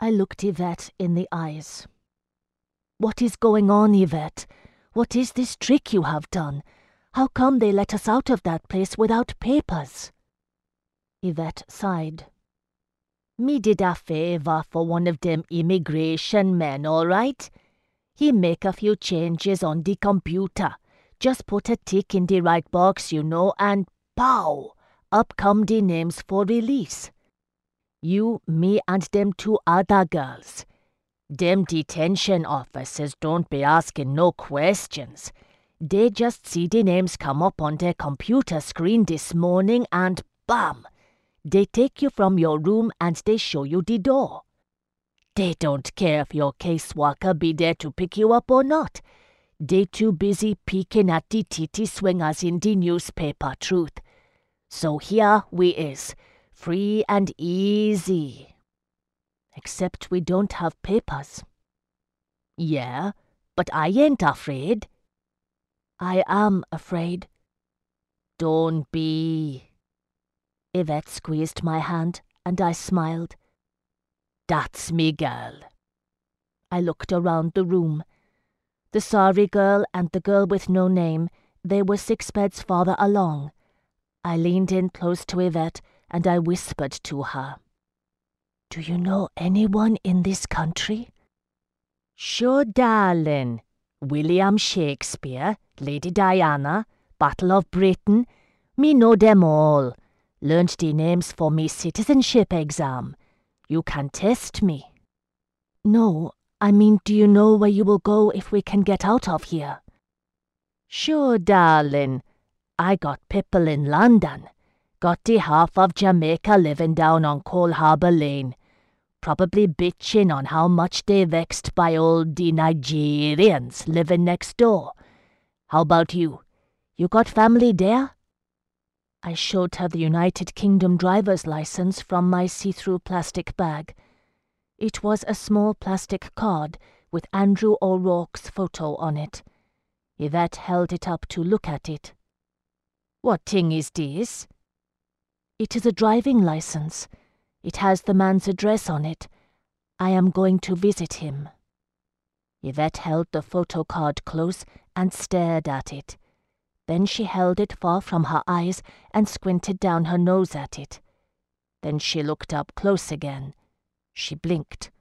I looked Yvette in the eyes. "What is going on, Yvette? What is this trick you have done? How come they let us out of that place without papers?" Yvette sighed. "Me did a favor for one of them immigration men, all right? He make a few changes on the computer. Just put a tick in the right box, you know, and pow! Up come the names for release. You, me, and them two other girls. Them detention officers don't be asking no questions. They just see the names come up on their computer screen this morning and bam! They take you from your room and they show you the door. They don't care if your caseworker be there to pick you up or not. They too busy peeking at the titty swingers in the newspaper, truth. So here we is, free and easy. Except we don't have papers." "Yeah, but I ain't afraid." "I am afraid." "Don't be." Yvette squeezed my hand, and I smiled. "That's me girl." I looked around the room. The sorry girl and the girl with no name, they were 6 beds farther along. I leaned in close to Yvette, and I whispered to her. "Do you know anyone in this country?" "Sure, darling. William Shakespeare, Lady Diana, Battle of Britain. Me know them all. Learned the names for me citizenship exam. You can test me." "No, I mean, do you know where you will go if we can get out of here?" "Sure, darling. I got people in London. Got the half of Jamaica living down on Coal Harbour Lane. Probably bitching on how much they vexed by all the Nigerians living next door. How about you? You got family there?" I showed her the United Kingdom driver's license from my see-through plastic bag. It was a small plastic card with Andrew O'Rourke's photo on it. Yvette held it up to look at it. "What thing is this?" "It is a driving license. It has the man's address on it. I am going to visit him." Yvette held the photo card close and stared at it. Then she held it far from her eyes and squinted down her nose at it. Then she looked up close again. She blinked.